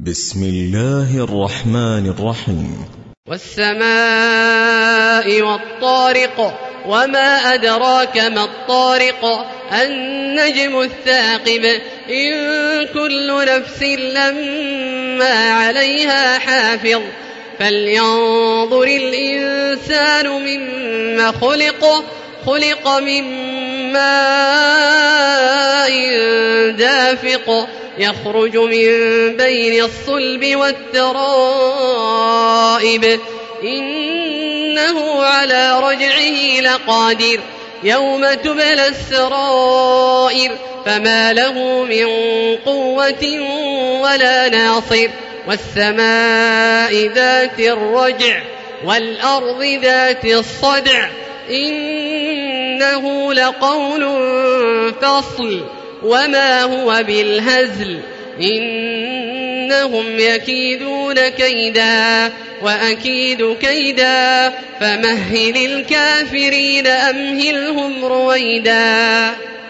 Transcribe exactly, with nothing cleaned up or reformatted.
بسم الله الرحمن الرحيم. والسماء والطارق وما أدراك ما الطارق النجم الثاقب إن كل نفس لما عليها حافظ فلينظر الإنسان مما خلق خلق من ماء دافق يخرج من بين الصلب والترائب إنه على رجعه لقادر يوم تبلى السرائر فما له من قوة ولا ناصر والسماء ذات الرجع والأرض ذات الصدع إنه لقول فصل وما هو بالهزل إنهم يكيدون كيدا وأكيد كيدا فمهل الكافرين أمهلهم رويدا.